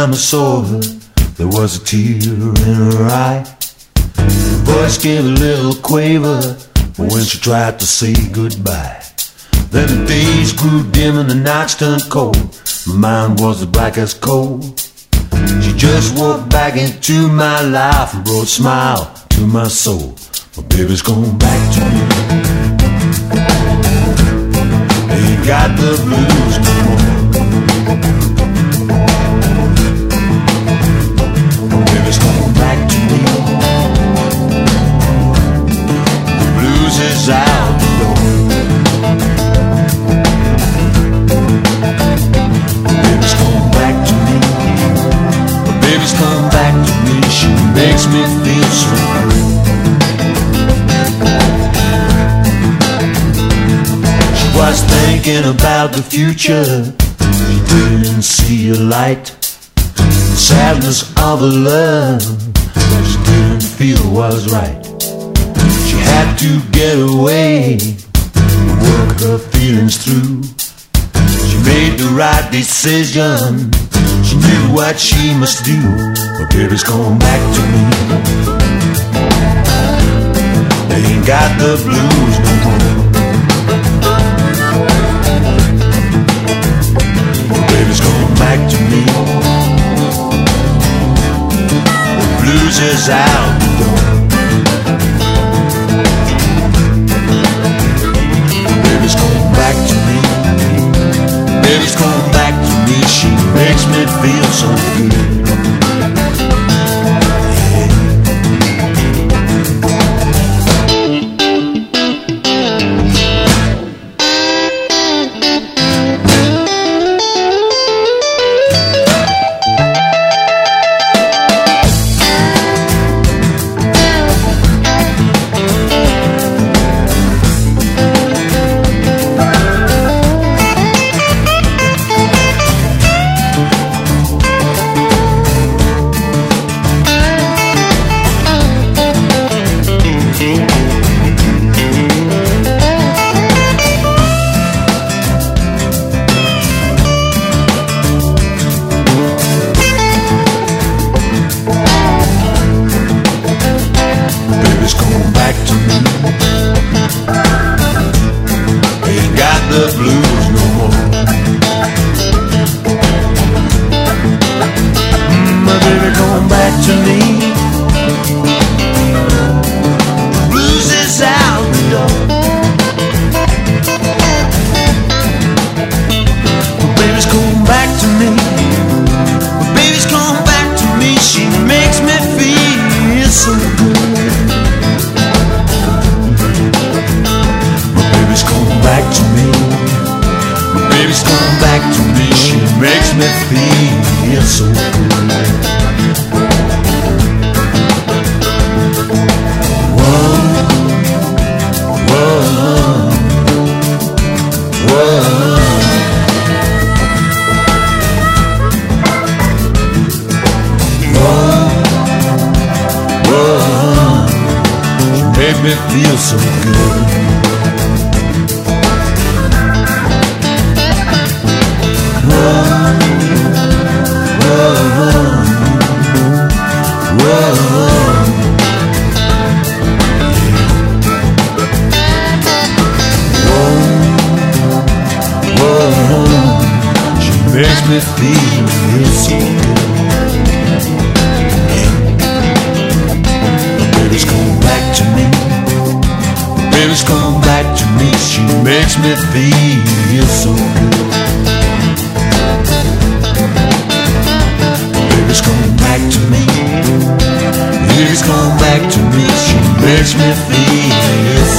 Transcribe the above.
time I saw her, there was a tear in her eye. Her voice gave a little quaver when she tried to say goodbye. Then the days grew dim and the nights turned cold. My mind was as black as coal. She just walked back into my life and brought a smile to my soul. My baby's gone back to me. Ain't got the blues no more. My baby's gone back to me. The blues is out the door. My baby's gone back to me. My baby's come back to me. She makes me feel so good. Was thinking about the future. She didn't see a light. The sadness of her love that she didn't feel was right. She had to get away, work her feelings through. She made the right decision. She knew what she must do. Her baby's gone back to me. They ain't got the blues no more. Baby's going back to me. The blues is out the door. Baby's going back to me. Baby's going back to me. She makes me feel so good. Baby's come back to me. She makes me feel